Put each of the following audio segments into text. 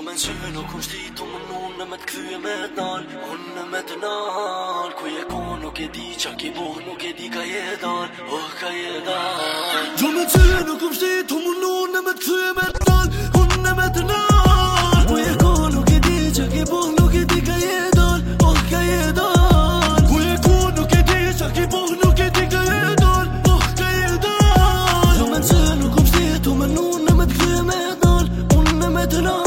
me sy nuk unë shtitu më nunë me t'kthyje me t'nal Unë me t'nal Ku je ku nuk e di qa ki buh nuk e di ka je dal ka je dal Gjo me sy nuk unë shtitu më nunë me t'kthyje me t'nal Unë me t'nal Ku je ku nuk e di qa ki buh nuk e di ka je dal ka je dal Ku je ku nuk e di qa ki buh nuk e di ka je dal ka je dal Gjo me sy nuk unë shtitu më nunë me t'kthyje me t'nal Unë me t'nal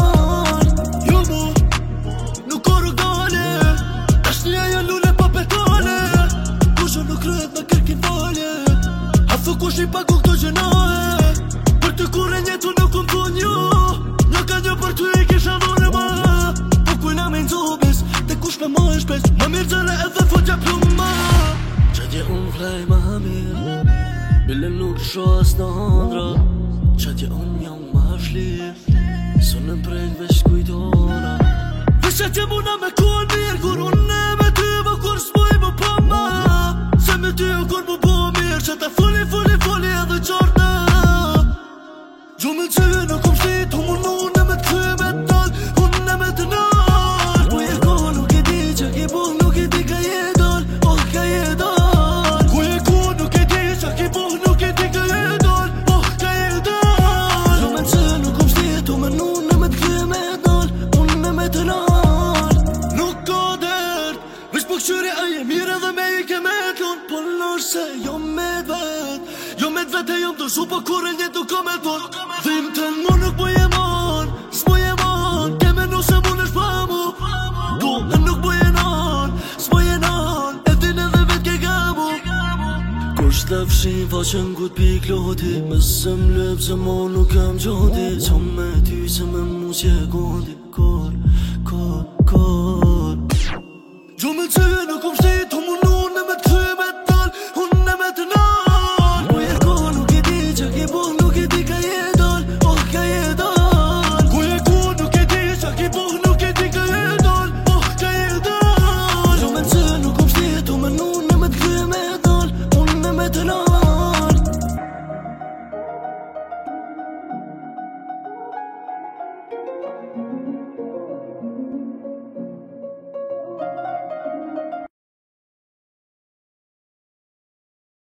Kush I pagu këto gjënae Për të kur e njetu nuk unë thun jo Një ka një për ty I kisha dhune ma Po kujna me nëzobis Te kush me ma e shpes Ma mirë gjëre edhe fogja pluma Qatje unë vlej ma mirë Bile nuk shohas në handra Qatje unë jam ma shlirë Sonën prejnë vesh kujtona Vesh qatje muna me kuën mirë Kur unë e me ty më kur s'moj më po ma Se me ty u kur më po mirë Që ta fuli edhe qartë Gjo me që nuk kom shtit Unë unë me t'kthy me t'nal Unë me t'nal Ku je ku nuk e di që ki buh nuk e di ka je dal ka je dal Ku je ku nuk e di që ki buh nuk e di ka je dal ka je dal Gjo me që nuk kom shtit Unë me t'kthy me t'nal Unë me t'nal Nuk ka dert Vesh po këqyri a je mire dhe me I ke me t'lon Po lësh se jo me t'vet Jo me t'vete jom të shu po kur e njetu ka me t'von Dhim të në mu nuk po je man S'po je man Keme nu se mu nësh pa mu Do në nuk po je nan S'po je nan E din edhe vet ke gamu Kush të fshin faqen ku t'pi kloti Me se m'lep se mo nuk kam gjoti Qa me ty se me mu që e kondi